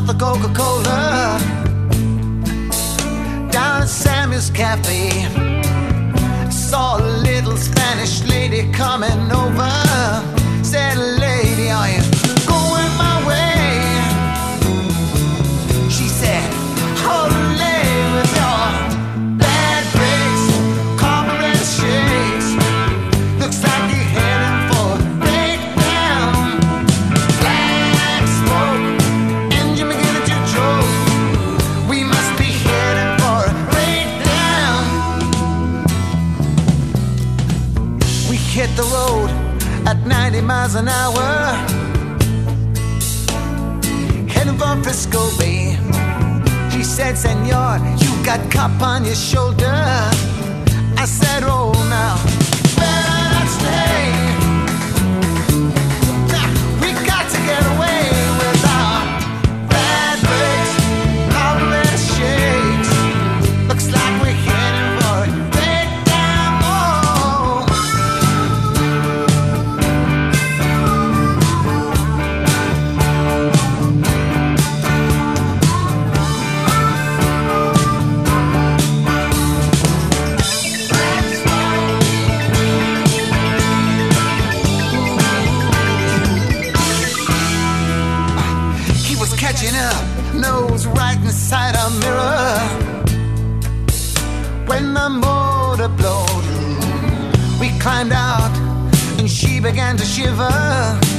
the Coca-Cola down at Samuel's Cafe. Saw a little Spanish lady coming over. Said, lady, are you going my way? She said, oh, lady, with your bad breaks, carburetor shakes, looks like you're heading for a breakdown. Black smoke, engine beginning to choke. We must be heading for a breakdown. We hit the road at 90 miles an hour, heading for Frisco Bay. She said, senor, you got cop on your shoulder. I said, oh, now, better not stay. Nah, we got to get away with our bad breaks, carburetor shakes. Looks like we're heading for a breakdown. Oh. Catching up, nose right inside our mirror. When the motor blowed, we climbed out and she began to shiver.